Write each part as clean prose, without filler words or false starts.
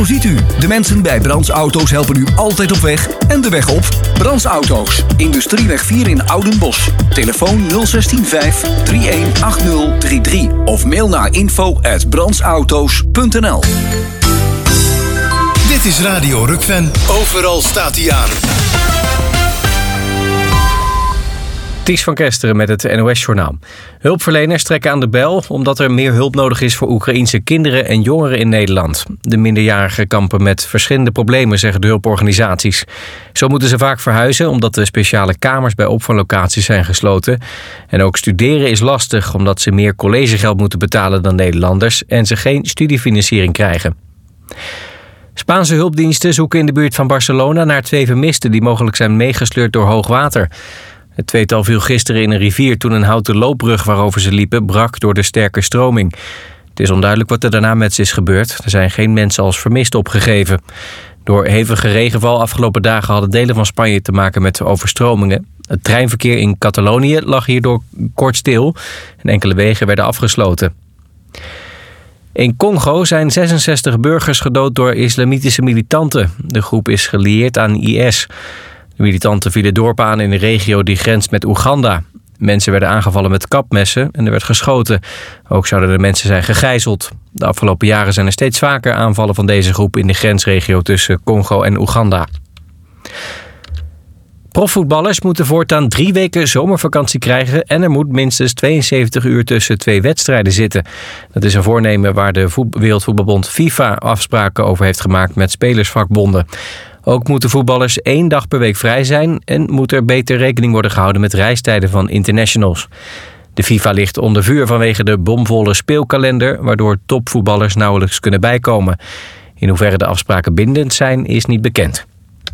Zo ziet u, de mensen bij Brands Auto's helpen u altijd op weg en de weg op. Brands Auto's, Industrieweg 4 in Oudenbosch. Telefoon 016 318033 of mail naar info@brandsauto's.nl. Dit is Radio Rukven. Overal staat hij aan. Ties van Kesteren met het NOS-journaal. Hulpverleners trekken aan de bel omdat er meer hulp nodig is voor Oekraïense kinderen en jongeren in Nederland. De minderjarigen kampen met verschillende problemen, zeggen de hulporganisaties. Zo moeten ze vaak verhuizen omdat de speciale kamers bij opvanglocaties zijn gesloten. En ook studeren is lastig omdat ze meer collegegeld moeten betalen dan Nederlanders en ze geen studiefinanciering krijgen. Spaanse hulpdiensten zoeken in de buurt van Barcelona naar 2 vermisten die mogelijk zijn meegesleurd door hoogwater. Het tweetal viel gisteren in een rivier toen een houten loopbrug waarover ze liepen brak door de sterke stroming. Het is onduidelijk wat er daarna met ze is gebeurd. Er zijn geen mensen als vermist opgegeven. Door hevige regenval afgelopen dagen hadden delen van Spanje te maken met overstromingen. Het treinverkeer in Catalonië lag hierdoor kort stil en enkele wegen werden afgesloten. In Congo zijn 66 burgers gedood door islamitische militanten. De groep is gelieerd aan IS. De militanten vielen dorpen aan in een regio die grenst met Oeganda. Mensen werden aangevallen met kapmessen en er werd geschoten. Ook zouden er mensen zijn gegijzeld. De afgelopen jaren zijn er steeds vaker aanvallen van deze groep in de grensregio tussen Congo en Oeganda. Profvoetballers moeten voortaan 3 weken zomervakantie krijgen en er moet minstens 72 uur tussen 2 wedstrijden zitten. Dat is een voornemen waar de Wereldvoetbalbond FIFA afspraken over heeft gemaakt met spelersvakbonden. Ook moeten voetballers 1 dag per week vrij zijn en moet er beter rekening worden gehouden met reistijden van internationals. De FIFA ligt onder vuur vanwege de bomvolle speelkalender, waardoor topvoetballers nauwelijks kunnen bijkomen. In hoeverre de afspraken bindend zijn, is niet bekend.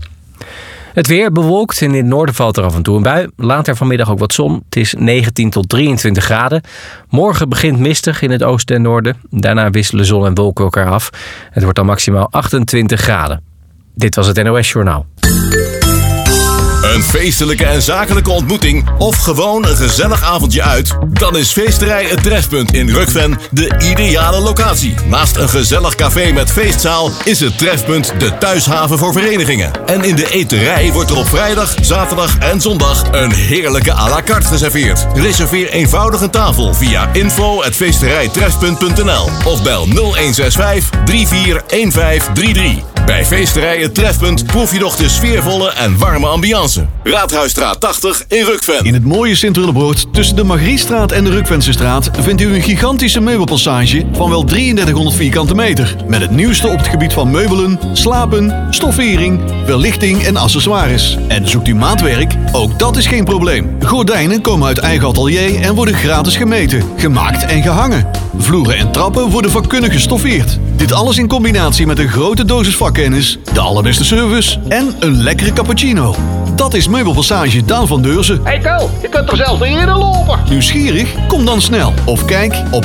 Het weer bewolkt en in het noorden valt er af en toe een bui. Later vanmiddag ook wat zon. Het is 19 tot 23 graden. Morgen begint mistig in het oosten en noorden. Daarna wisselen zon en wolken elkaar af. Het wordt dan maximaal 28 graden. Dit was het NOS Journaal. Een feestelijke en zakelijke ontmoeting of gewoon een gezellig avondje uit? Dan is Feesterij Het Trefpunt in Rukven de ideale locatie. Naast een gezellig café met feestzaal is het Trefpunt de thuishaven voor verenigingen. En in de eterij wordt er op vrijdag, zaterdag en zondag een heerlijke à la carte geserveerd. Reserveer eenvoudig een tafel via info@feesterijtrefpunt.nl of bel 0165 341533. Bij Feesterij Het Trefpunt proef je nog de sfeervolle en warme ambiance. Raadhuisstraat 80 in Rukven. In het mooie Sint-Willebroord tussen de Margriestraat en de Rukvensestraat vindt u een gigantische meubelpassage van wel 3300 vierkante meter. Met het nieuwste op het gebied van meubelen, slapen, stoffering, verlichting en accessoires. En zoekt u maatwerk? Ook dat is geen probleem. Gordijnen komen uit eigen atelier en worden gratis gemeten, gemaakt en gehangen. Vloeren en trappen worden vakkundig gestoffeerd. Dit alles in combinatie met een grote dosis vakkennis, de allerbeste service en een lekkere cappuccino. Dat is Meubelpassage Daan van Deurzen. Hey Tel, je kunt er zelfs niet in lopen. Nieuwsgierig? Kom dan snel. Of kijk op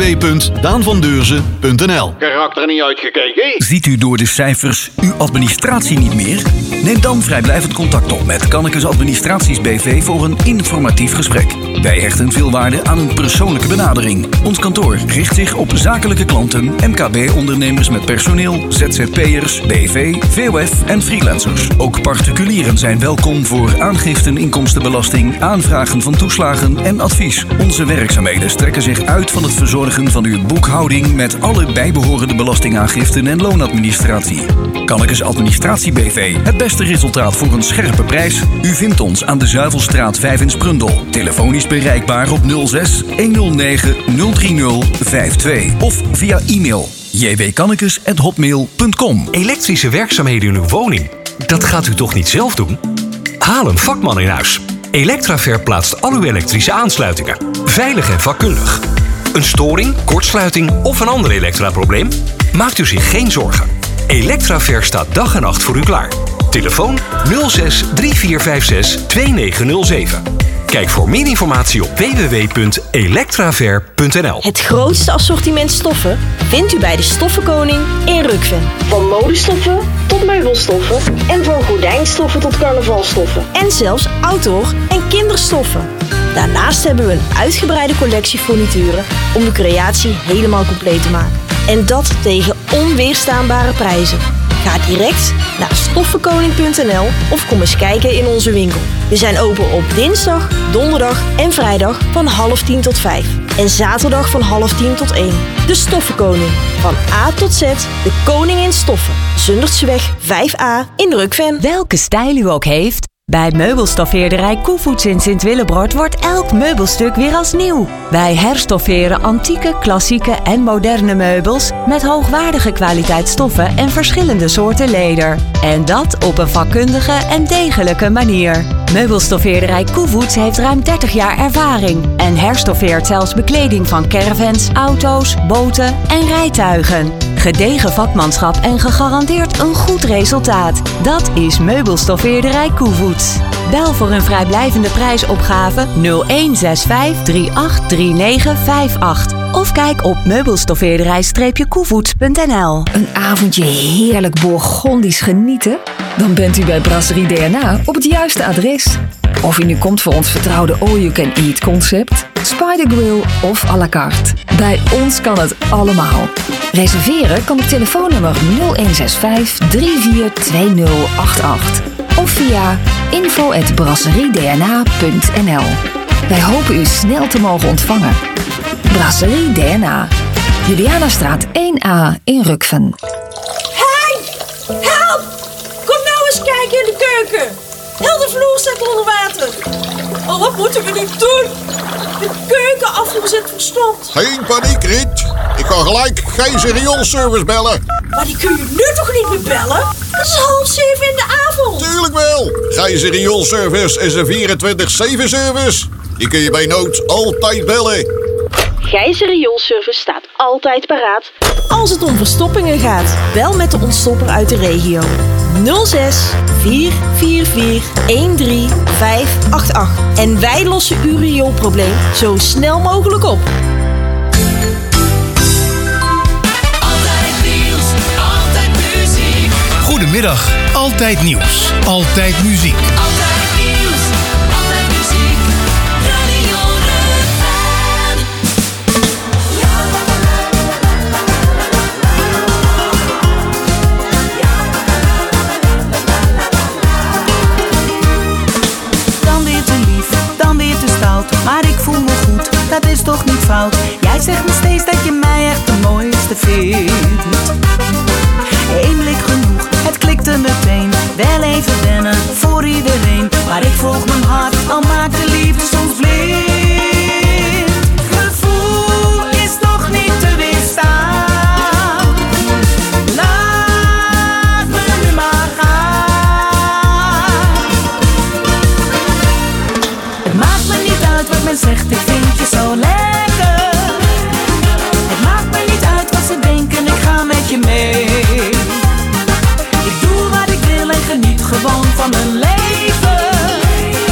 www.daanvandeurzen.nl. Karakter niet uitgekeken. Ziet u door de cijfers uw administratie niet meer? Neem dan vrijblijvend contact op met Kannekes Administraties BV voor een informatief gesprek. Wij hechten veel waarde aan een persoonlijke benadering. Ons kantoor richt zich op zakelijke klanten, MKB-ondernemers met personeel, ZZP'ers, BV, VOF en freelancers. Ook particulieren zijn welkom voor aangiften inkomstenbelasting, aanvragen van toeslagen en advies. Onze werkzaamheden strekken zich uit van het verzorgen van uw boekhouding met alle bijbehorende belastingaangiften en loonadministratie. Kannekes Administratie BV, het beste resultaat voor een scherpe prijs. U vindt ons aan de Zuivelstraat 5 in Sprundel. Telefonisch bereikbaar op 06 109 030 52 of via e-mail jwkannekes@hotmail.com. Elektrische werkzaamheden in uw woning? Dat gaat u toch niet zelf doen? Haal een vakman in huis. Electraver plaatst al uw elektrische aansluitingen. Veilig en vakkundig. Een storing, kortsluiting of een ander elektraprobleem? Maakt u zich geen zorgen. Electraver staat dag en nacht voor u klaar. Telefoon 06 3456 2907. Kijk voor meer informatie op www.electraver.nl. Het grootste assortiment stoffen vindt u bij de Stoffenkoning in Rukven. Van modestoffen tot meubelstoffen en van gordijnstoffen tot carnavalstoffen. En zelfs outdoor en kinderstoffen. Daarnaast hebben we een uitgebreide collectie furnituren om de creatie helemaal compleet te maken. En dat tegen onweerstaanbare prijzen. Ga direct naar stoffenkoning.nl of kom eens kijken in onze winkel. We zijn open op dinsdag, donderdag en vrijdag van 9:30 tot 5. En zaterdag van 9:30 tot 1. De Stoffenkoning. Van A tot Z, de koning in stoffen. Zundertseweg 5A in Rukven. Welke stijl u ook heeft, bij meubelstoffeerderij Koevoets in Sint-Willebrord wordt elk meubelstuk weer als nieuw. Wij herstofferen antieke, klassieke en moderne meubels met hoogwaardige kwaliteitsstoffen en verschillende soorten leder. En dat op een vakkundige en degelijke manier. Meubelstoffeerderij Koevoets heeft ruim 30 jaar ervaring en herstoffeert zelfs bekleding van caravans, auto's, boten en rijtuigen. Gedegen vakmanschap en gegarandeerd een goed resultaat. Dat is Meubelstoffeerderij Koevoets. Bel voor een vrijblijvende prijsopgave 0165 383958 of kijk op meubelstoffeerderij-koevoets.nl. Een avondje heerlijk Bourgondisch genieten? Dan bent u bij Brasserie DNA op het juiste adres. Of u nu komt voor ons vertrouwde all-you-can-eat concept, Spider Grill of à la carte. Bij ons kan het allemaal. Reserveren kan op telefoonnummer 0165 342088 of via info@brasseriedna.nl. Wij hopen u snel te mogen ontvangen. Brasserie DNA, Julianastraat 1A in Rukven. Hey! Help! Kom nou eens kijken in de keuken. Heel de vloer staat onder water. Oh, wat moeten we nu doen? De keukenafvoer zit verstomd. Geen paniek, Riet. Ik kan gelijk Gijzer rioolservice bellen. Maar die kun je nu toch niet meer bellen? Het is 6:30 in de avond. Tuurlijk wel. Gijzer rioolservice is een 24/7 service. Die kun je bij nood altijd bellen. Gijzer Rioolservice staat altijd paraat als het om verstoppingen gaat. Bel met de ontstopper uit de regio. 06 444 13588. En wij lossen uw rioolprobleem zo snel mogelijk op. Altijd nieuws, altijd muziek. Goedemiddag, altijd nieuws, altijd muziek. Altijd nieuws, altijd muziek. Radio Rukven. Dan weer te lief, dan weer te stout. Maar ik voel me goed, dat is toch niet fout. Jij zegt me steeds dat je mij echt de mooiste vindt. Eén blik genoeg, het klikte meteen. Wel even wennen, voor iedereen. Maar ik volg mijn hart, al maakt de liefde soms blind. Gevoel is toch niet te weerstaan. Laat me nu maar gaan. Het maakt me niet uit wat men zegt, ik vind je zo lekker. Het maakt me niet uit wat ze denken, ik ga met je mee. Ik doe wat ik wil en geniet gewoon van mijn leven.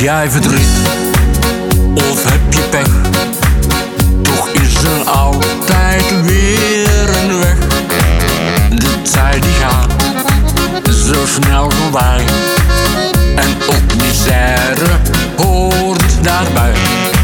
jij verdriet of heb je pech? Toch is er altijd weer een weg. De tijd die gaat zo snel voorbij. En ook misère hoort daarbij.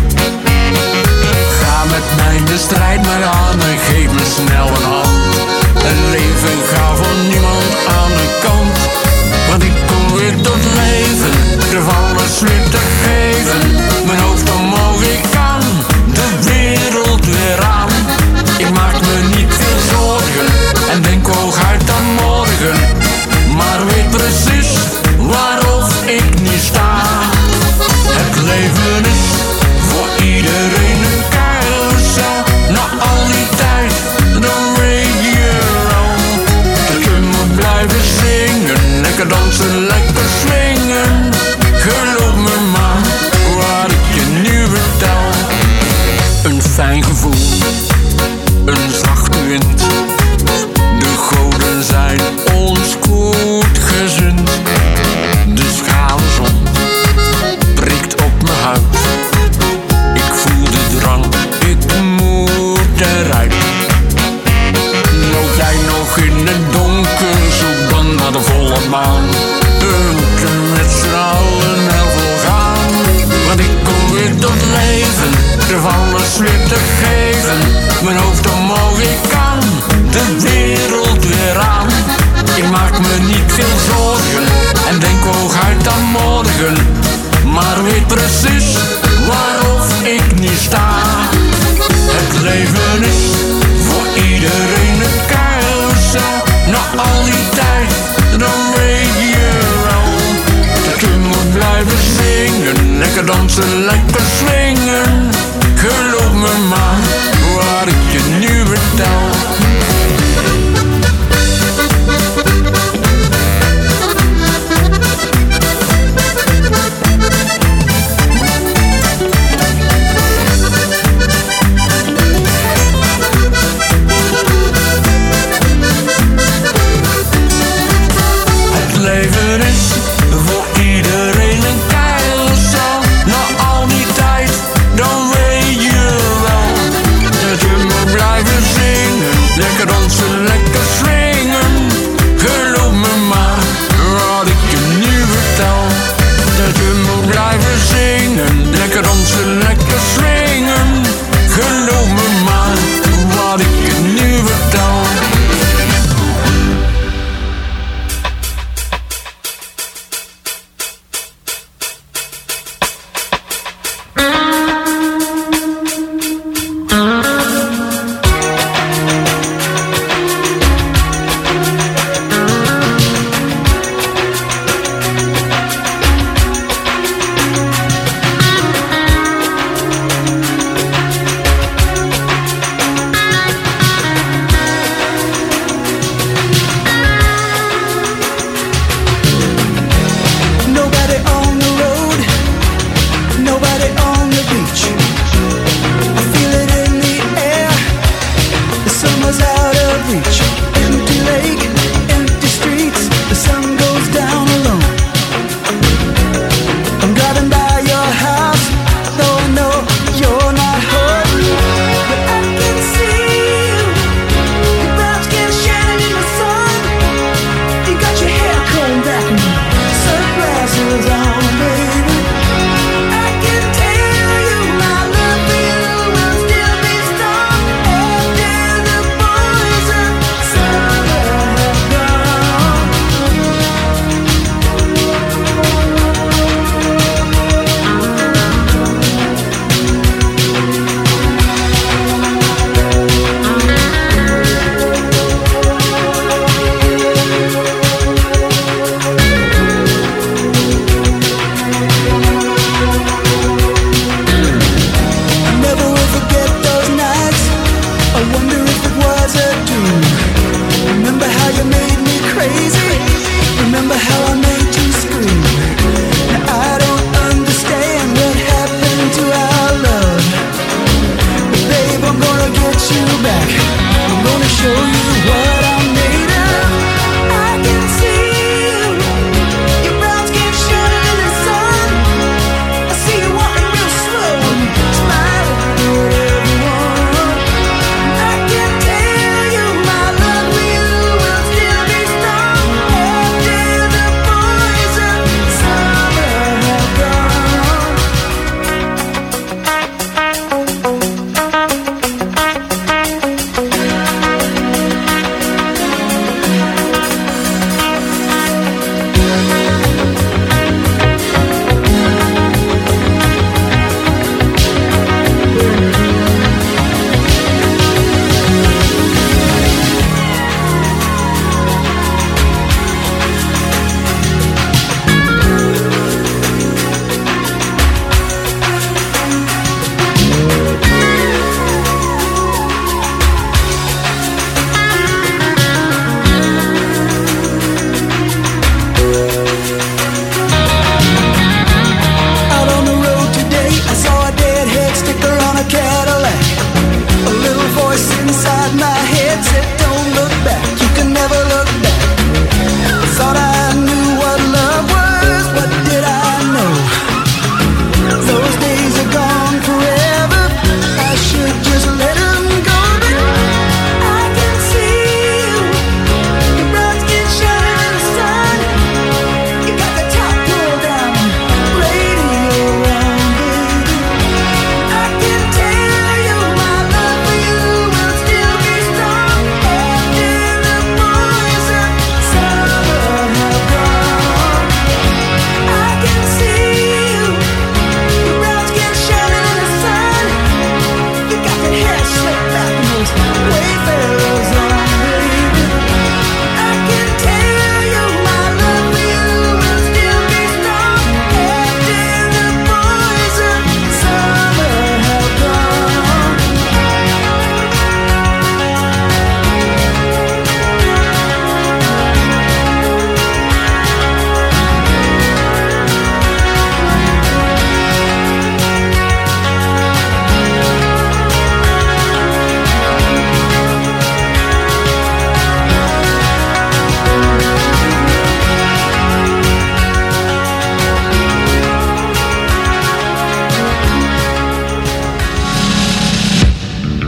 Ga met mij de strijd maar aan en geef me snel een hand. Een leven ga voor niemand aan de kant. Want ik kom weer tot leven, er alles weer te geven. Mijn hoofd omhoog, ik kan de wereld weer aan. Ik maak me niet veel zorgen en denk hooguit aan morgen. Maar weet precies waarof ik niet sta. Het leven is voor iedereen een keuze. Na al die tijd, dan weet je wel. Dat je moet blijven zingen, lekker dansen, lekker swingen. Geloof me maar, wat ik je nu vertel. Een fijn gevoel, een zachte wind. De goden zijn ons goed gezind. De schale zon prikt op mijn huid. Ik voel de drang, ik moet eruit. Loop jij nog in het donker, zoek dan naar de volle maan. We moeten met z'n allen heel gaan. Want ik kom weer tot leven, er alles weer te geven. Mijn hoofd omhoog, ik kan de wereld weer aan. Ik maak me niet veel zorgen en denk hooguit aan morgen. Maar weet precies waarof ik niet sta. Het leven is voor iedereen een keuze. Na al die tijd, dan weet je wel. Dat je moet blijven zingen, lekker dansen, lekker swingen. Geloof me maar, wat ik je nu vertel. Het leven is voor iedereen een keuze. Na al die tijd, dan weet je wel. Dat je moet blijven zingen, lekker dansen, lekker swingen. Geloof me maar, wat ik je nu vertel. Dat je moet blijven zingen, lekker dansen, lekker swingen. Geloof me maar, wat ik je nu vertel.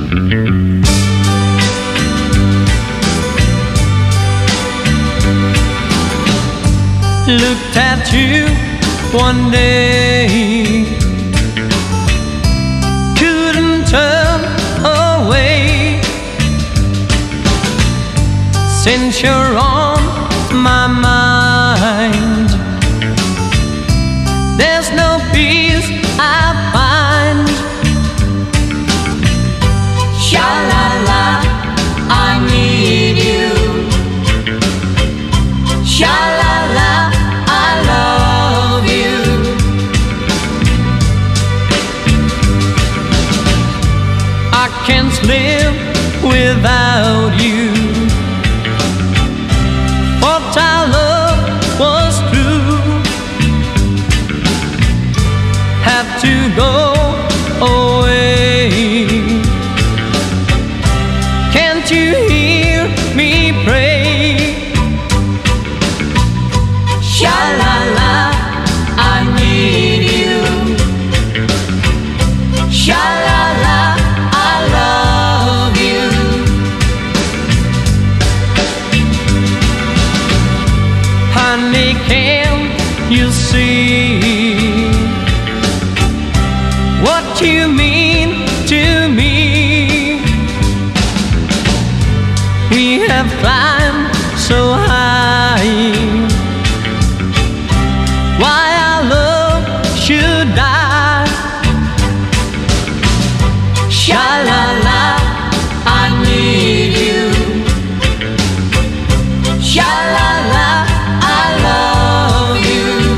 Looked at you one day, couldn't turn away. Since you're on my mind, there's no peace I find. Sha-la-la, I need you. Sha-la-la, I love you. I can't live without you. What our love was true. Have to go away. Can't you hear me pray? Sha-la-la, I need you. Sha-la-la, I love you. Honey, can't you see what you mean to me? We have climbed so high. Why our love should die? Sha-la-la, I need you. Sha-la-la, I love you.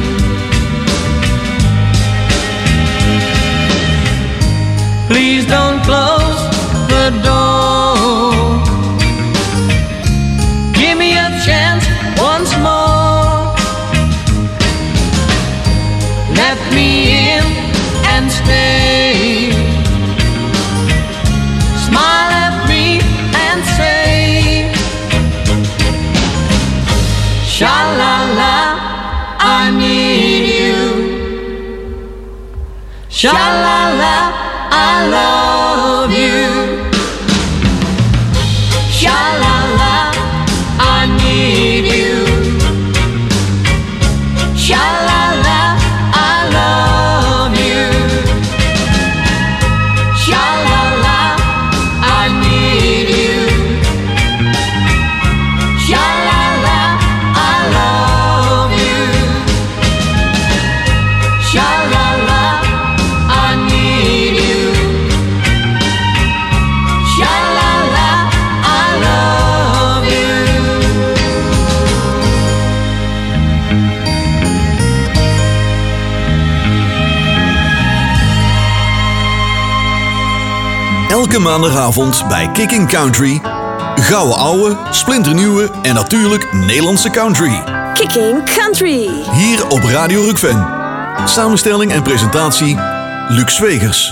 Please don't close the door. Give me a chance once more. Let me in and stay. Smile at me and say, Sha-la-la, I need you. Sha-la-la, I love you. Sha-la-la, I need you. Sha-la-la, I love you. Sha-la-la, I need you. Sha-la-la, I love you. Sha-la-la, I need you. Sha-la-la, I love you. Elke maandagavond bij Kicking Country. Gouden ouwe, splinternieuwe en natuurlijk Nederlandse country. Kicking Country. Hier op Radio Rukven. Samenstelling en presentatie Luc Zwegers.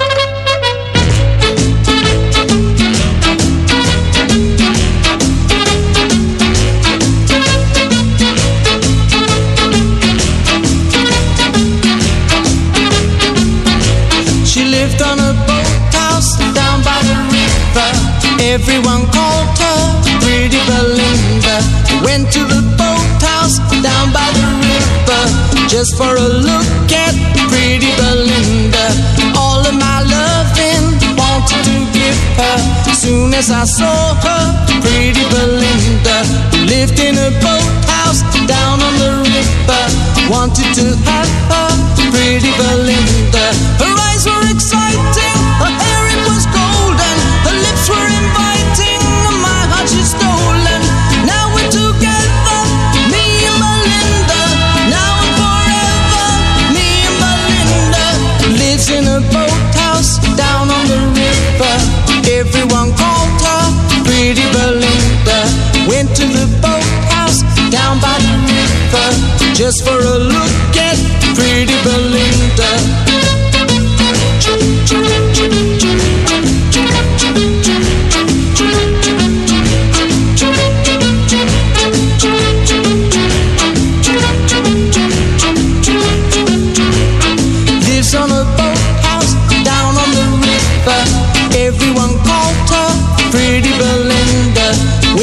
She lived on a boathouse down by the river. Everyone called her Pretty Belinda. Went to the boathouse down by the river just for a look at Pretty Belinda. All of my loving wanted to give her. Soon as I saw her, Pretty Belinda, who lived in a boathouse down on the river, wanted to have her, Pretty Belinda. Her eyes were exciting, her hair it was golden, her lips were inviting, my heart she stolen. Now we're together, me and Belinda. Now and forever, me and Belinda. Lives in a boathouse down on the river. Everyone called her Pretty Belinda. Went to the boathouse down by the river just for a look at Pretty Belinda. Lives on a boathouse down on the river. Everyone called her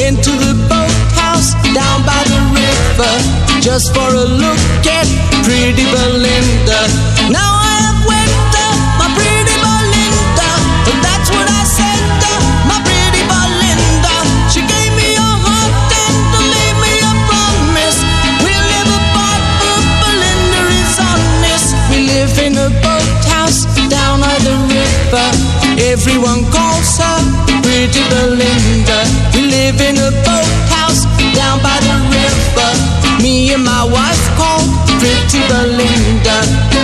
went to the boathouse down by the river just for a look at pretty Belinda. Now I have wed my pretty Belinda, and that's what I said, my pretty Belinda. She gave me a heart and leave me a promise. We live apart, but Belinda is honest. We live in a boathouse down by the river. Everyone calls her pretty Belinda. We live in a boathouse down by the river. Me and my wife called pretty Belinda.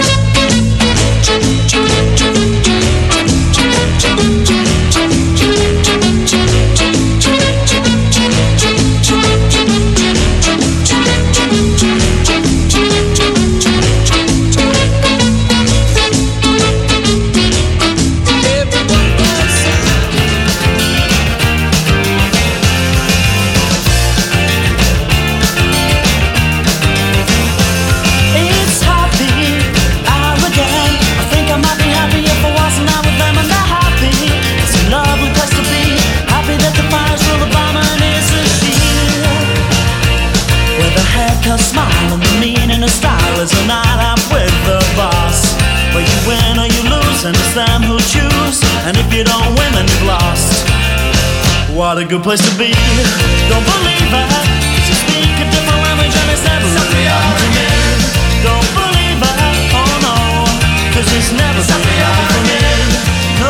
And if you don't win, then you've lost. What a good place to be. Don't believe it, 'cause you speak a different language and it's never really happened to me. Don't believe it, oh no, 'cause it's never really happened for me. No,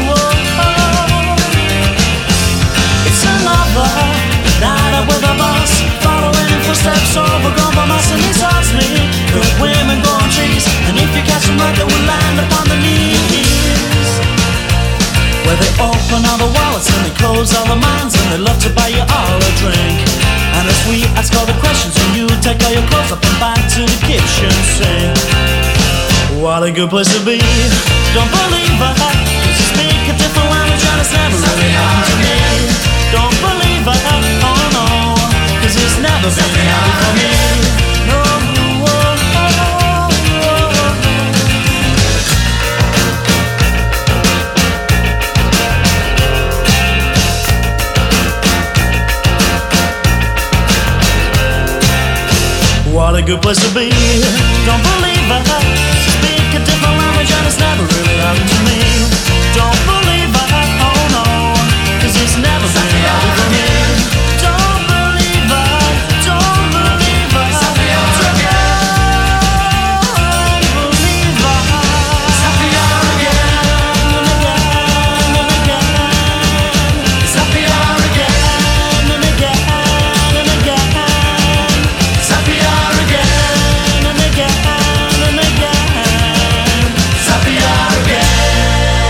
it's another night out with a boss, following in footsteps overgrown by moss, and he talks me. Good women go on trees, and if you catch them right, they will land upon the knees. Where they open all the wallets and they close all the minds, and they love to buy you all a drink. And as we ask all the questions, and you take all your clothes up and back to the kitchen sink. What a good place to be. Don't believe it, 'cause you speak a different language and it's never really happened to me. Don't believe it, oh no, 'cause it's never been happened for me. No, what a good place to be. Don't believe it, speak a different language and it's never really happened to me. Don't believe it, oh no, 'cause it's never been happened for me. Don't believe it, don't believe it, don't believe it. It's happier again and again and again. It's happier again and again and again. It's happier again and again and again. It's happier again.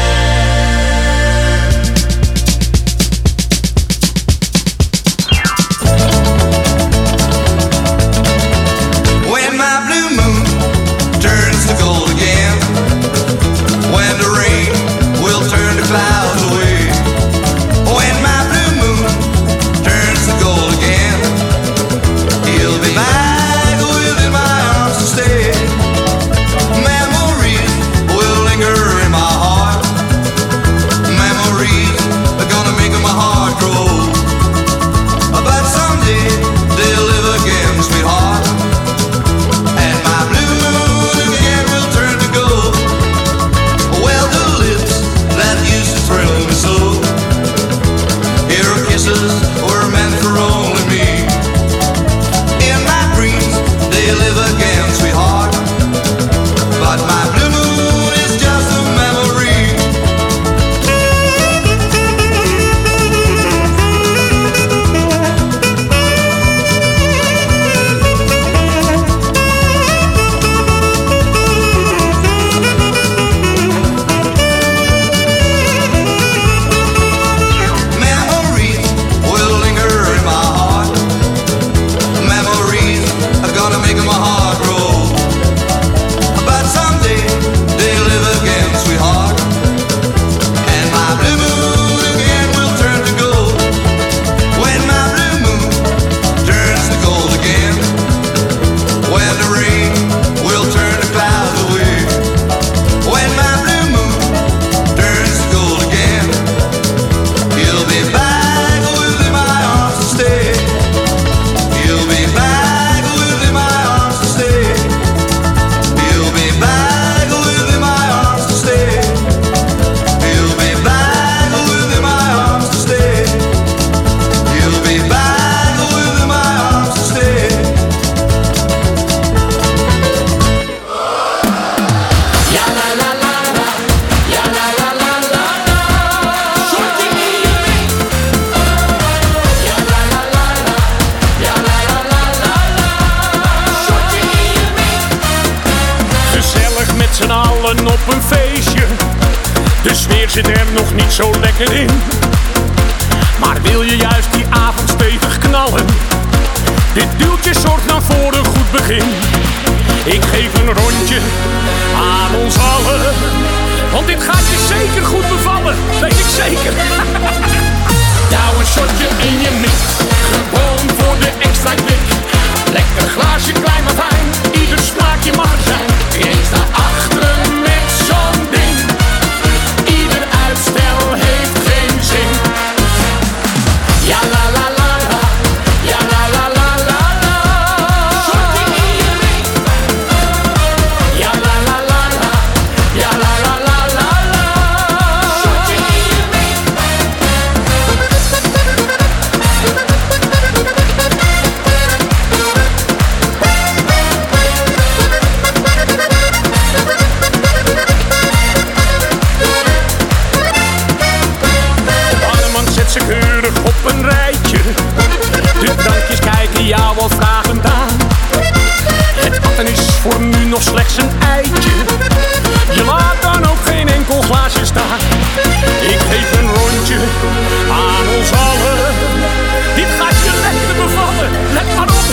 allen op een feestje. De sfeer zit er nog niet zo lekker in. Maar wil je juist die avond stevig knallen? Dit duwtje zorgt dan voor een goed begin. Ik geef een rondje aan ons allen, want dit gaat je zeker goed bevallen, weet ik zeker. Douw een shotje in je mik, gewoon voor de extra klik. Lekker glaasje, klein maar fijn, ieder smaakje mag er zijn. Eens naar achteren met zo'n ding, ieder uitstel heeft geen zin. Ja la la la la, ja la la la la la. Shotje in je mik. Ja la la la la, ja la la la la la. Shotje in je mik. Keurig op een rijtje. De drankjes kijken jou al vragend aan. Het atten is voor nu nog slechts een eitje. Je laat dan ook geen enkel glaasje staan. Ik geef een rondje aan ons allen. Dit gaat je lekker bevallen, let maar op.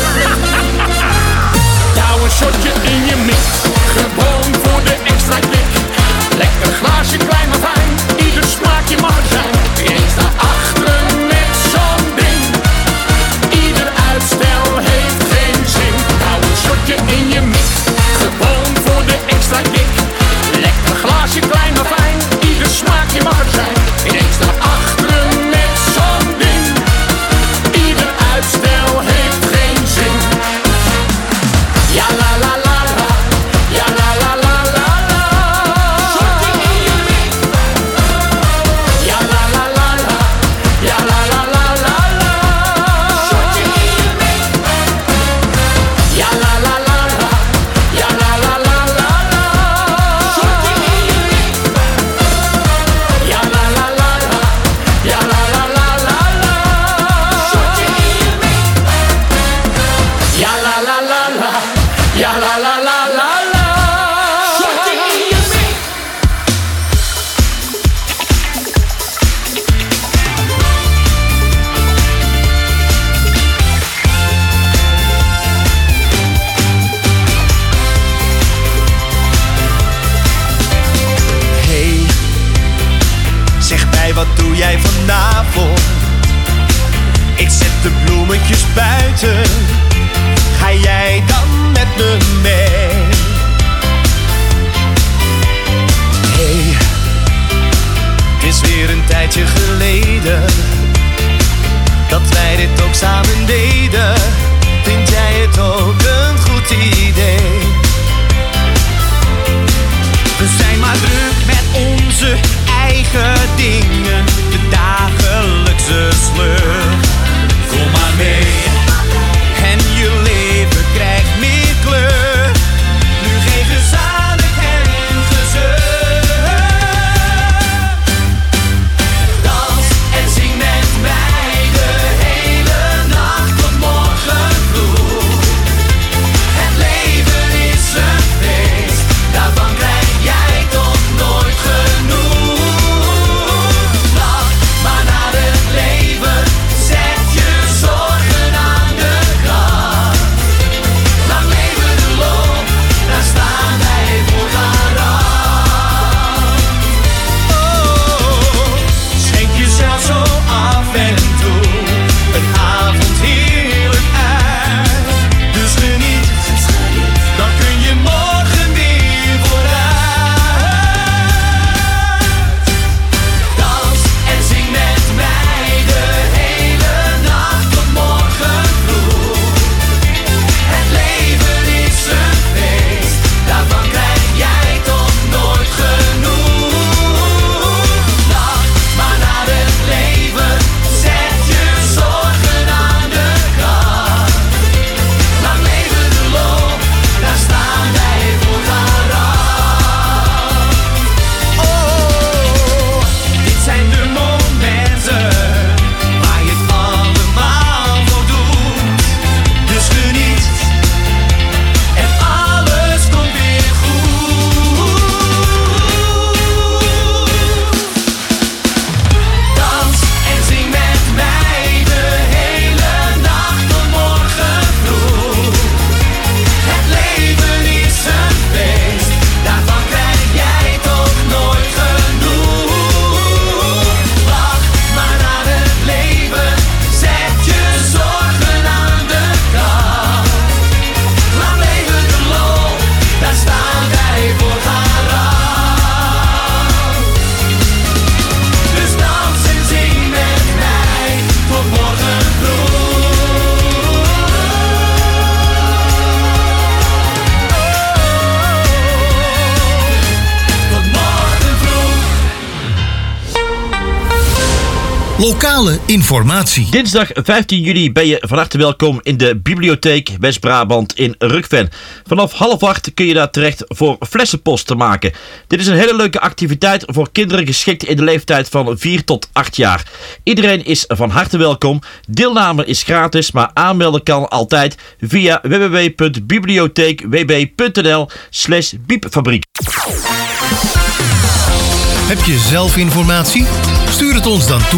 Douw een shotje in je mik, gewoon voor de extra klik. Lekker glaasje, klein maar fijn, ieder smaakje mag er zijn. Eens naar achteren met zo'n ding, ieder uitstel heeft geen zin. Douw een shotje in je mik, gewoon voor de extra kick. Lekker glaasje, klein maar fijn, ieder smaakje mag er zijn. Eens naar achteren met zo'n ding, ieder uitstel heeft geen zin. Ja la la la la, ja la la la la la. Shotje in je mik. Ja la la la la, ja la la la la la. Shotje in je mik. Ja la la la la, ja la la la la la. Shotje in je mik. Ja la la la la, ja la la la la la. Shotje in je mik. Ja la la la la, ja la la la la la. Shotje in je mik. Hey, zeg mij wat doe jij vanavond? Ik zet de bloemetjes buiten. Ga jij dan met me mee? Hey, het is weer een tijdje geleden dat wij dit ook samen deden. Vind jij het ook een goed idee? We zijn maar druk met onze eigen dingen, de dagelijkse sleur. Kom maar mee en je leven krijgt meer kleur. Nu geen gezalig en gezeur. Dans en zing met mij de hele nacht tot morgen vroeg. Lokale informatie. Dinsdag 15 juli ben je van harte welkom in de Bibliotheek West-Brabant in Rukven. Vanaf 7:30 kun je daar terecht voor flessenpost te maken. Dit is een hele leuke activiteit voor kinderen geschikt in de leeftijd van 4 tot 8 jaar. Iedereen is van harte welkom. Deelname is gratis, maar aanmelden kan altijd via www.bibliotheekwb.nl/biepfabriek. Heb je zelf informatie? Stuur het ons dan toe.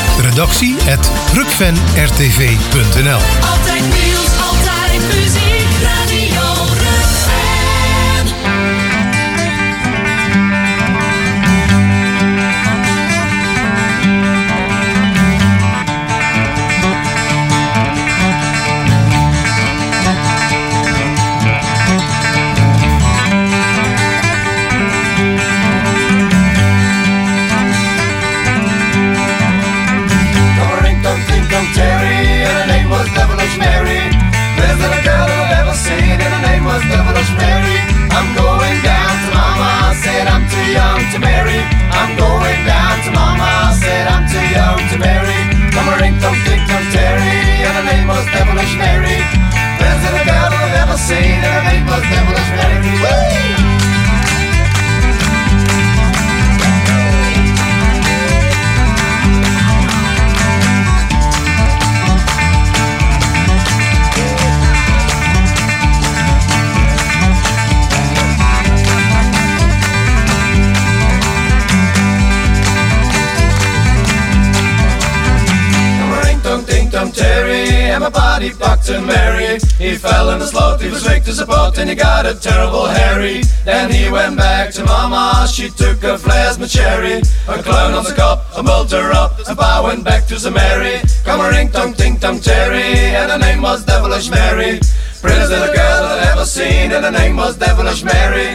Redactie@rukvenrtv.nl. Altijd nieuws, altijd muziek, Radio Rukven. Terry, and her name was Devilish Mary. There's not a girl I've ever seen, and her name was Devilish Mary. I'm going down to Mama, said I'm too young to marry. I'm going down to Mama, said I'm too young to marry. Come a ring tum ting tum Terry, and her name was Devilish Mary. There's not a girl I've ever seen, and her name was Devilish Mary. Woo! Terry and my buddy Buckton Mary. He fell in the slot, he was rigged as a boat and he got a terrible Harry. Then he went back to Mama, she took a plasma cherry, a clown on the cup, a bolt her up, and Pa went back to the Mary. Come a ring tum ting tum Terry, and her name was Devilish Mary. Prettiest little girl that I've ever seen, and her name was Devilish Mary.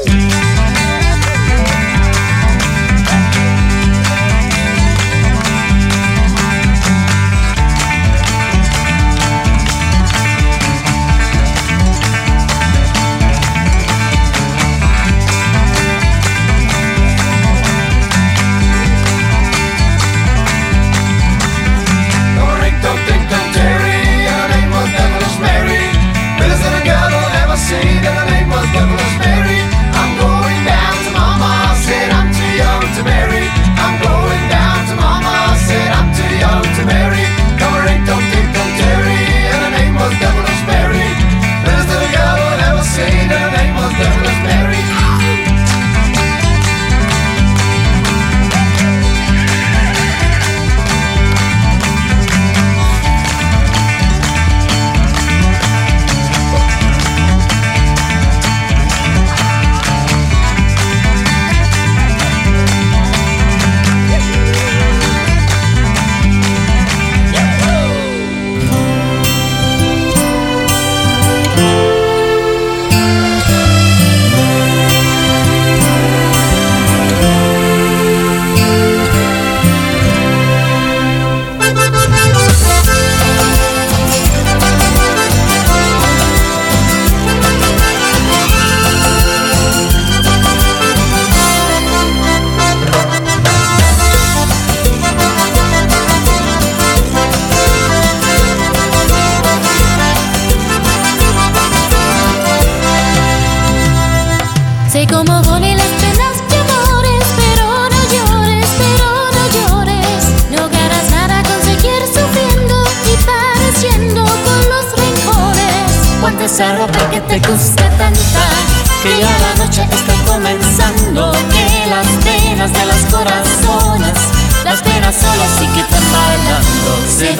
Algo que te guste tanta, que ya la noche está comenzando, que las penas de los corazones, las penas solas sí que están bailando.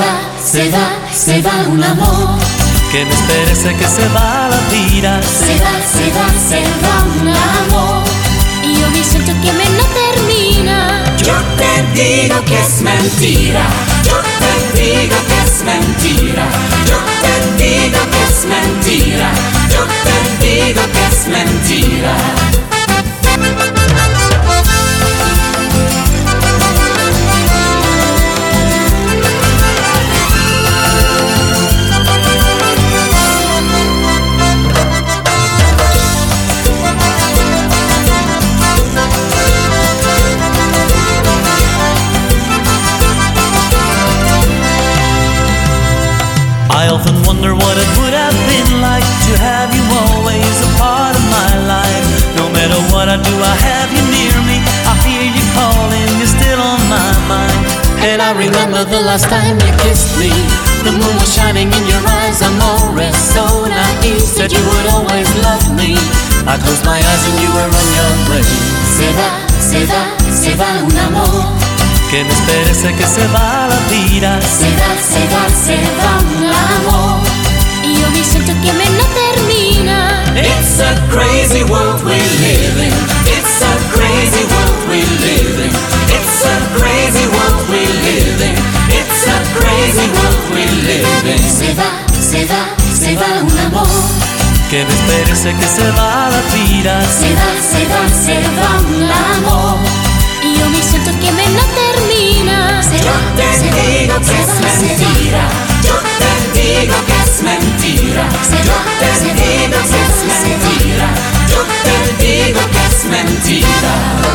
Se va un amor, que me espere, sé que se va la vida. Se va un amor, y yo me siento que me no termina. Yo te digo que es mentira, yo te digo que es mentira, yo te digo que es mentira, yo te digo que es mentira. I often wonder what it would have been like to have you always a part of my life. No matter what I do, I have you near me. I hear you calling, you're still on my mind. And I remember the last time you kissed me. The moon was shining in your eyes, amore, so naive. Said you would always love me. I closed my eyes and you were on your way. Se va un amor. Que me esperes que se va la vida. Se va un amor. Y yo me siento que me no termina. It's a crazy world we live in. It's a crazy world we live in. It's a crazy world we live in. It's a crazy world we live in. Se va un amor. Que me esperes que se va la vida. Se va un amor. Y yo me siento que me no termina. Yo te digo que es mentira. Yo te digo que es mentira. Yo te digo que es mentira. Yo te digo que es mentira.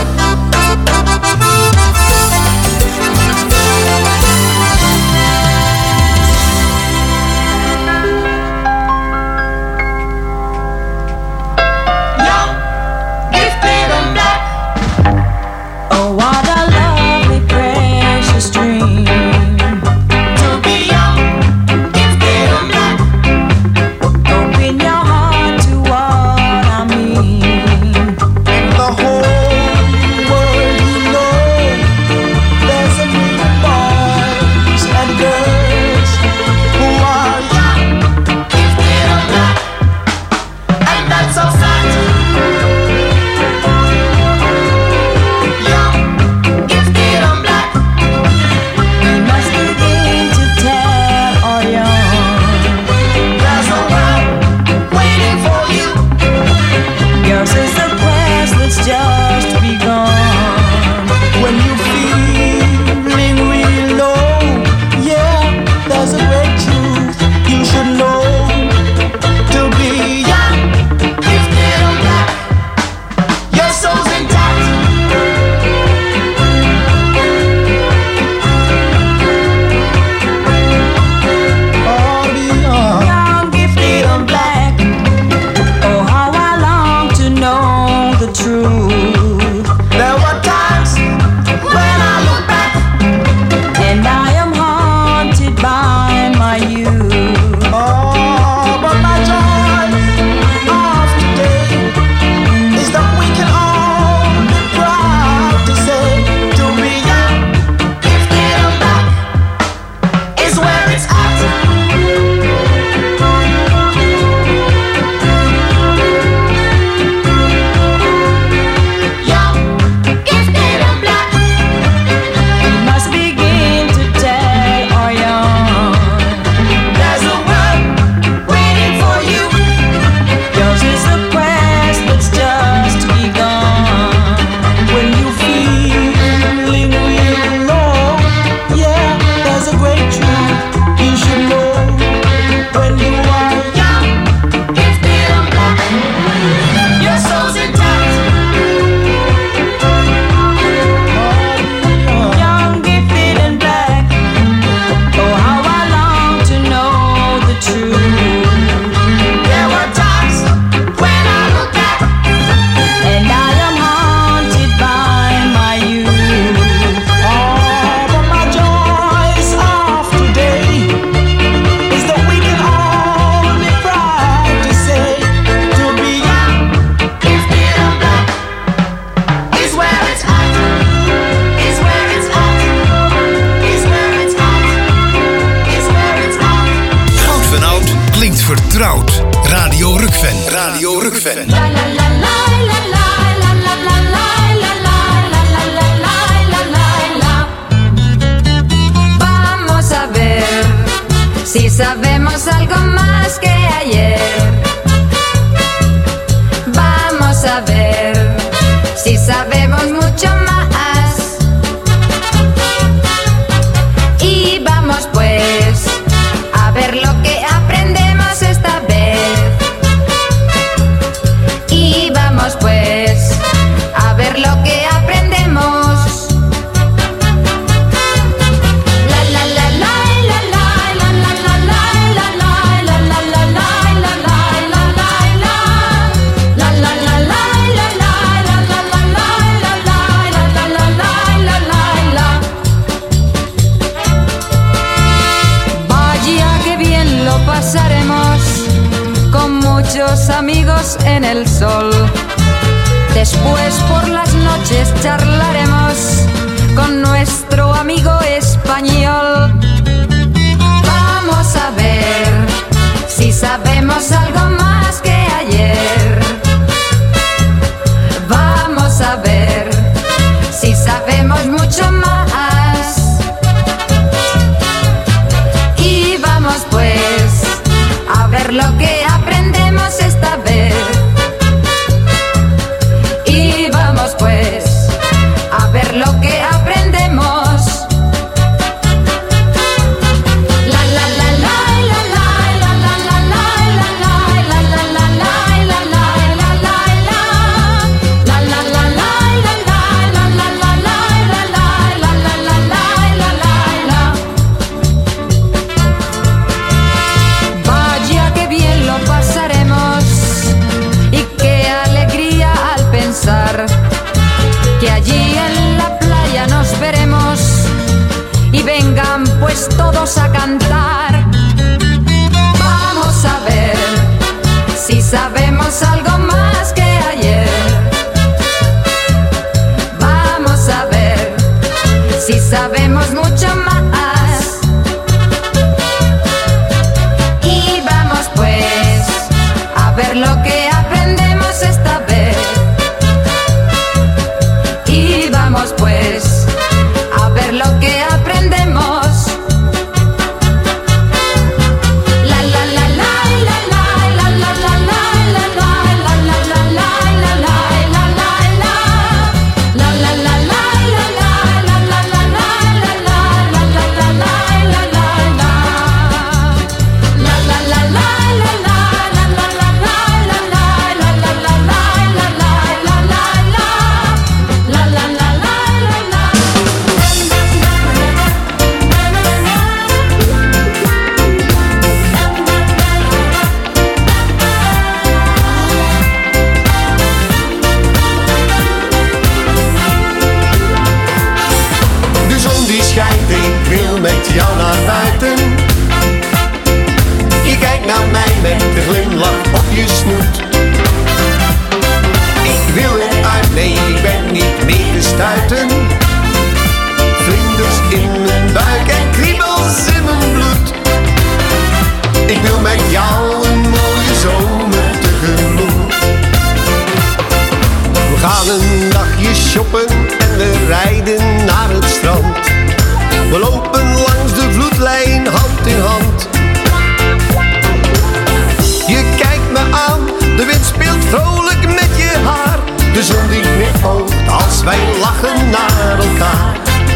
Si sabemos algo más que ayer, vamos a ver si sabemos mucho más. Y vamos pues a ver lo que aprendemos esta vez. Y vamos pues a ver lo que aprendemos. La la la la la la la la la la la. vernos en el sol. Después por las noches charlaremos con nuestro amigo español. Vamos a ver si sabemos algo más que ayer. Vamos a ver si sabemos mucho más. Y vamos pues a ver lo que aprendemos esta vez. Y vamos pues a ver lo que aprendemos. La la la la la la la la la la la la la la la la la la la Vaya que bien lo pasaremos y qué alegría al pensar que allí en la playa nos veremos y vengan pues todos a cantar. Vamos a ver si sabemos algo más que ayer. Vamos a ver si sabemos mucho más. Y vamos pues a ver lo que aprendemos esta vez. Y vamos pues a ver lo que aprendemos. La la la la la la la la la la la la la la la la De zon die schijnt, ik wil met jou naar buiten. Je kijkt naar mij met de glimlach op je snoet. Ik wil eruit, nee, ik ben niet meer te stuiten. Vlinders in mijn buik en kriebels in mijn bloed. Ik wil met jou een mooie zomer tegemoet. We gaan een dagje shoppen en we rijden naar het strand. We lopen langs de vloedlijn hand in hand. Je kijkt me aan, de wind speelt vrolijk met je haar. De zon die knipoogt als wij lachen naar elkaar.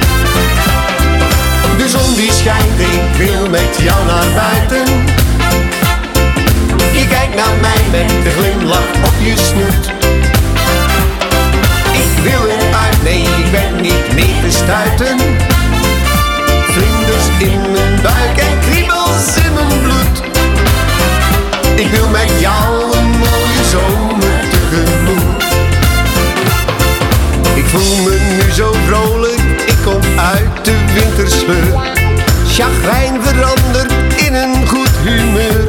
De zon die schijnt, ik wil met jou naar buiten. Je kijkt naar mij met de glimlach op je snoet. Ik wil eruit, nee, ik ben niet meer te stuiten. Vlinders in mijn buik en kriebels in mijn bloed. Ik wil met jou een mooie zomer tegemoet. Ik voel me nu zo vrolijk, ik kom uit de wintersleur. Chagrijn verandert in een goed humeur.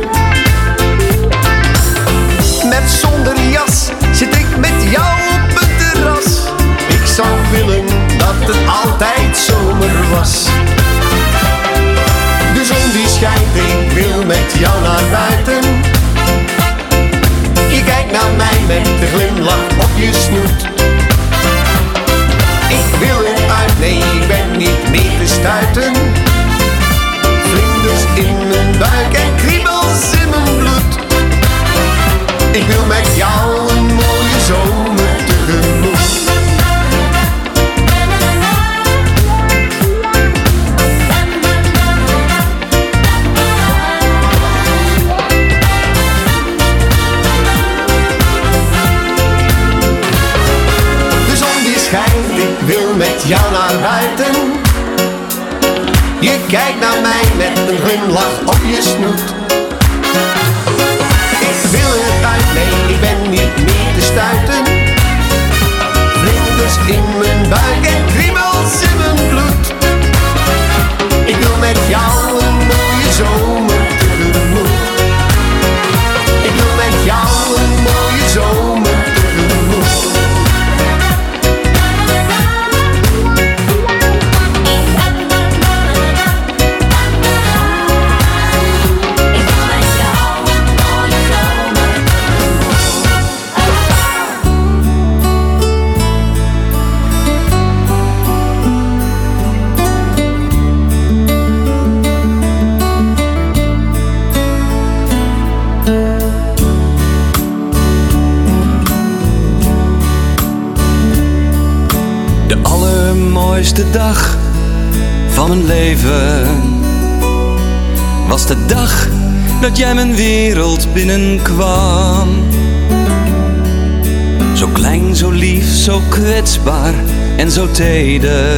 Met zonder jas zit ik met jou op het terras. Ik zou willen dat het altijd zomer was. De zon die schijnt, ik wil met jou naar buiten. Je kijkt naar mij met de glimlach op je snoet. Ik wil eruit, nee, ik ben niet meer te stuiten. Vlinders in mijn buik en kriebels in mijn bloed. Ik wil met jou een mooie zomer tegemoet. De zon die schijnt, ik wil met jou naar buiten. Je kijkt naar mij met een glimlach op je snoet. Ik wil eruit, nee, ik ben niet meer te stuiten. Vlinders in mijn buik en kriebels in mijn bloed. Ik wil met jou een mooie zomer tegemoet. Ik wil met jou een mooie dag van mijn leven. Was de dag dat jij mijn wereld binnenkwam. Zo klein, zo lief, zo kwetsbaar en zo teder.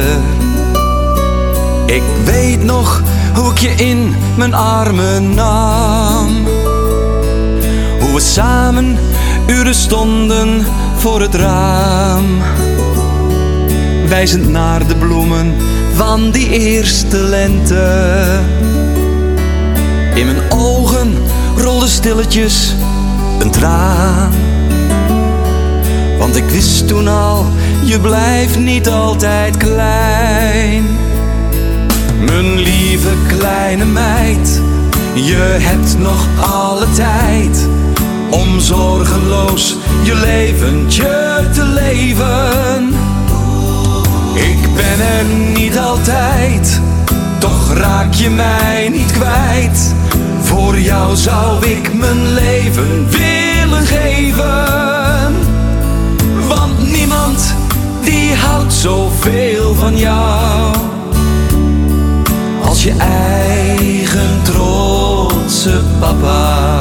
Ik weet nog hoe ik je in mijn armen nam. Hoe we samen uren stonden voor het raam, wijzend naar de bloemen van die eerste lente. In mijn ogen rolde stilletjes een traan, want ik wist toen al, je blijft niet altijd klein. Mijn lieve kleine meid, je hebt nog alle tijd om zorgeloos je leventje te leven. Ik ben er niet altijd, toch raak je mij niet kwijt. Voor jou zou ik mijn leven willen geven. Want niemand die houdt zoveel van jou als je eigen trotse papa.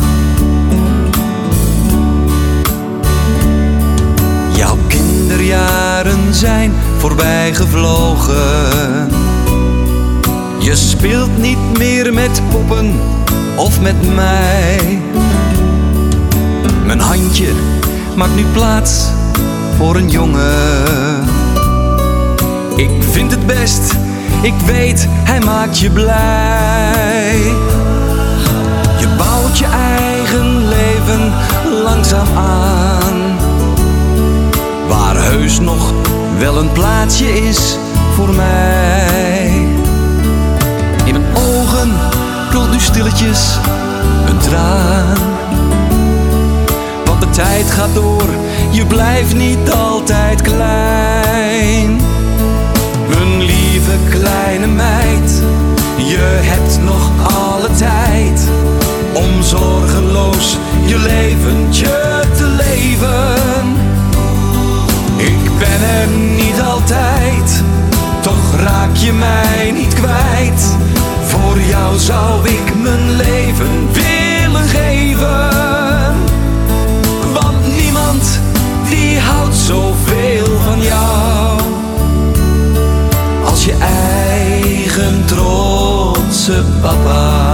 Jouw kinderjaren zijn voorbij gevlogen. Je speelt niet meer met poppen of met mij. Mijn handje maakt nu plaats voor een jongen. Ik vind het best, ik weet, hij maakt je blij. Je bouwt je eigen leven langzaam aan, waar heus nog wel een plaatsje is voor mij. In mijn ogen rolt nu stilletjes een traan, want de tijd gaat door, je blijft niet altijd klein. Mijn lieve kleine meid, je hebt nog alle tijd om zorgeloos je leventje te leven. Ik ben er niet altijd, toch raak je mij niet kwijt. Voor jou zou ik mijn leven willen geven. Want niemand die houdt zoveel van jou als je eigen trotse papa.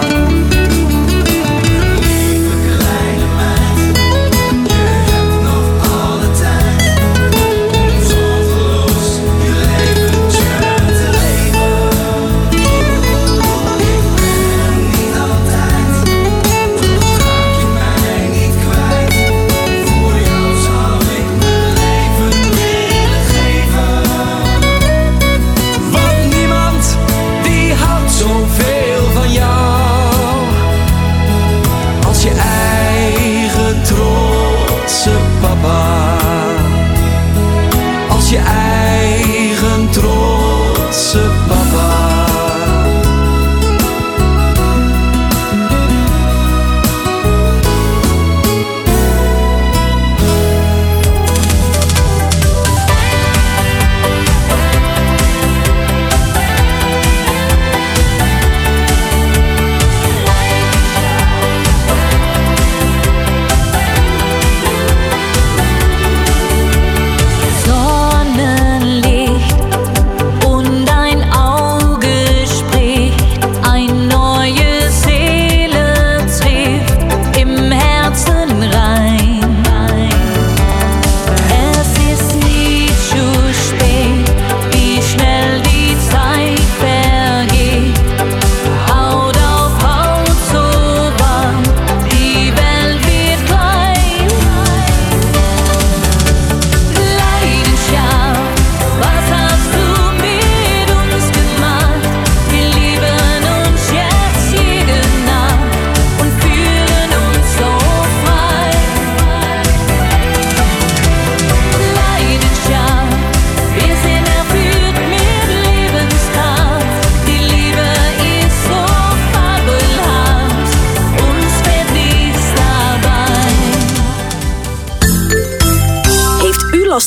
Als je eigen trotse papa.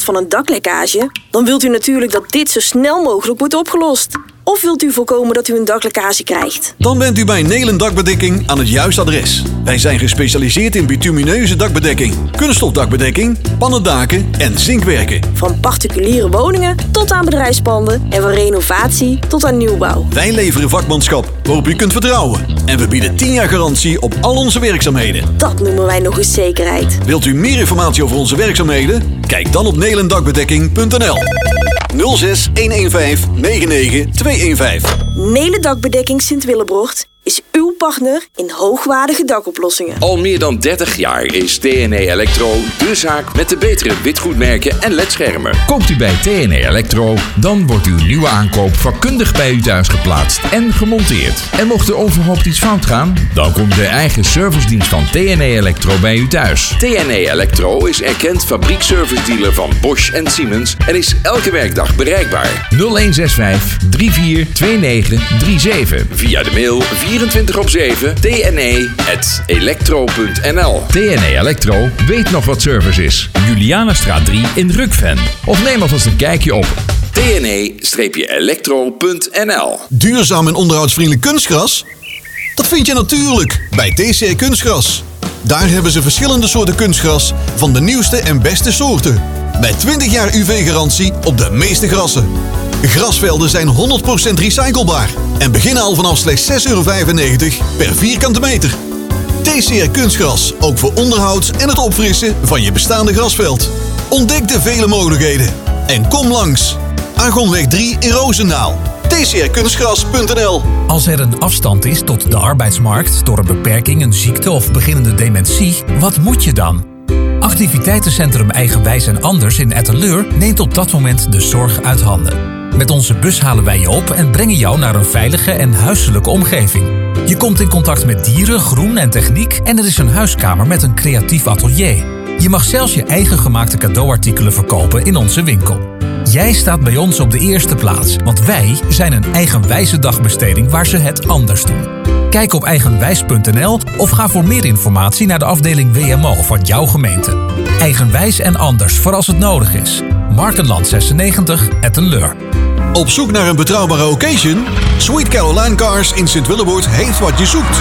van een daklekkage? Dan wilt u natuurlijk dat dit zo snel mogelijk wordt opgelost. Of wilt u voorkomen dat u een daklekkage krijgt? Dan bent u bij Nelen Dakbedekking aan het juiste adres. Wij zijn gespecialiseerd in bitumineuze dakbedekking, kunststofdakbedekking, pannendaken en zinkwerken. Van particuliere woningen tot aan bedrijfspanden en van renovatie tot aan nieuwbouw. Wij leveren vakmanschap waarop u kunt vertrouwen. En we bieden 10 jaar garantie op al onze werkzaamheden. Dat noemen wij nog eens zekerheid. Wilt u meer informatie over onze werkzaamheden? Kijk dan op nelendakbedekking.nl 06 115 99 215. Nelen Dakbedekking Sint-Willebrocht is uw partner in hoogwaardige dakoplossingen. Al meer dan 30 jaar is TNE Electro de zaak met de betere witgoedmerken en ledschermen. Koopt u bij TNE Electro, dan wordt uw nieuwe aankoop vakkundig bij u thuis geplaatst en gemonteerd. En mocht er onverhoopt iets fout gaan, dan komt de eigen servicedienst van TNE Electro bij u thuis. TNE Electro is erkend fabriekservice-dealer van Bosch en Siemens en is elke werkdag bereikbaar. 0165 342937. Via de mail 24/7 tne@electro.nl. TNE Electro weet nog wat service is. Julianastraat 3 in Rukven. Of neem alvast een kijkje op tne-electro.nl. Duurzaam en onderhoudsvriendelijk kunstgras? Dat vind je natuurlijk bij TCR Kunstgras. Daar hebben ze verschillende soorten kunstgras van de nieuwste en beste soorten. Met 20 jaar UV-garantie op de meeste grassen. Grasvelden zijn 100% recyclebaar en beginnen al vanaf slechts €6,95 per vierkante meter. TCR Kunstgras, ook voor onderhoud en het opfrissen van je bestaande grasveld. Ontdek de vele mogelijkheden en kom langs. Argonweg 3 in Roosendaal. tcrkunstgras.nl. Als er een afstand is tot de arbeidsmarkt door een beperking, een ziekte of beginnende dementie, wat moet je dan? Activiteitencentrum Eigenwijs en Anders in Etteleur neemt op dat moment de zorg uit handen. Met onze bus halen wij je op en brengen jou naar een veilige en huiselijke omgeving. Je komt in contact met dieren, groen en techniek en er is een huiskamer met een creatief atelier. Je mag zelfs je eigen gemaakte cadeauartikelen verkopen in onze winkel. Jij staat bij ons op de eerste plaats, want wij zijn een eigenwijze dagbesteding waar ze het anders doen. Kijk op eigenwijs.nl of ga voor meer informatie naar de afdeling WMO van jouw gemeente. Eigenwijs en Anders voor als het nodig is. Markenland 96, Etteleur. Op zoek naar een betrouwbare occasion? Sweet Caroline Cars in Sint-Willebroort heeft wat je zoekt.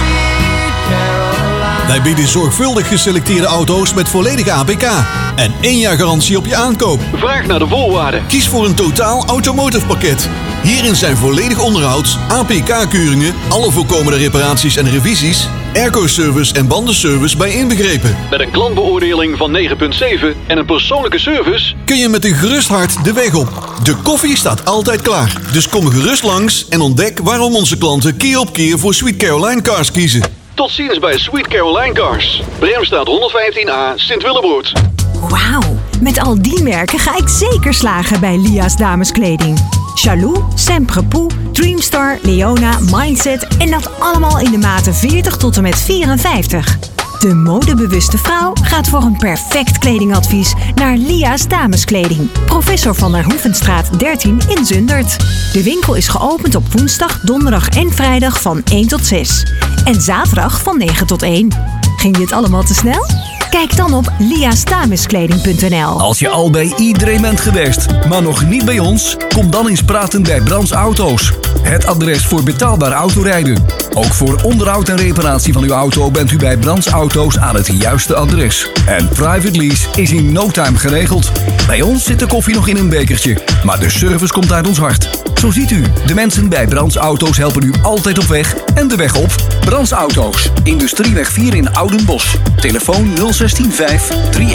Wij bieden zorgvuldig geselecteerde auto's met volledige APK en 1 jaar garantie op je aankoop. Vraag naar de voorwaarden. Kies voor een totaal automotive pakket. Hierin zijn volledig onderhoud, APK-keuringen, alle voorkomende reparaties en revisies, airco-service en bandenservice bij inbegrepen. Met een klantbeoordeling van 9,7 en een persoonlijke service kun je met een gerust hart de weg op. De koffie staat altijd klaar. Dus kom gerust langs en ontdek waarom onze klanten keer op keer voor Sweet Caroline Cars kiezen. Tot ziens bij Sweet Caroline Cars. Bremstraat 115A, Sint-Willebroort. Wauw, met al die merken ga ik zeker slagen bij Lia's dameskleding. Chalou, Semprepoux, Dreamstar, Leona, Mindset en dat allemaal in de maten 40 tot en met 54. De modebewuste vrouw gaat voor een perfect kledingadvies naar Lia's dameskleding. Professor van der Hoevenstraat 13 in Zundert. De winkel is geopend op woensdag, donderdag en vrijdag van 1 tot 6. En zaterdag van 9 tot 1. Ging dit allemaal te snel? Kijk dan op liasdameskleding.nl. Als je al bij iedereen bent geweest, maar nog niet bij ons, kom dan eens praten bij Brands Auto's. Het adres voor betaalbaar autorijden. Ook voor onderhoud en reparatie van uw auto bent u bij Brands Auto's aan het juiste adres. En private lease is in no time geregeld. Bij ons zit de koffie nog in een bekertje, maar de service komt uit ons hart. Zo ziet u, de mensen bij Brands Auto's helpen u altijd op weg en de weg op. Brands Auto's, Industrieweg 4 in Oudenbosch. Telefoon 016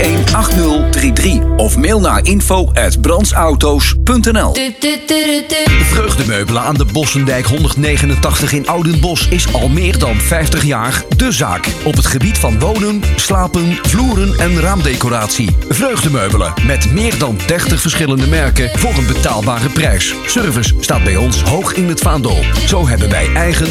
318033 of mail naar info@brandsauto's.nl. Vreugdemeubelen aan de Bossendijk 189 in Oudenbosch is al meer dan 50 jaar de zaak. Op het gebied van wonen, slapen, vloeren en raamdecoratie. Vreugdemeubelen met meer dan 30 verschillende merken voor een betaalbare prijs. Service staat bij ons hoog in het vaandel. Zo hebben wij eigen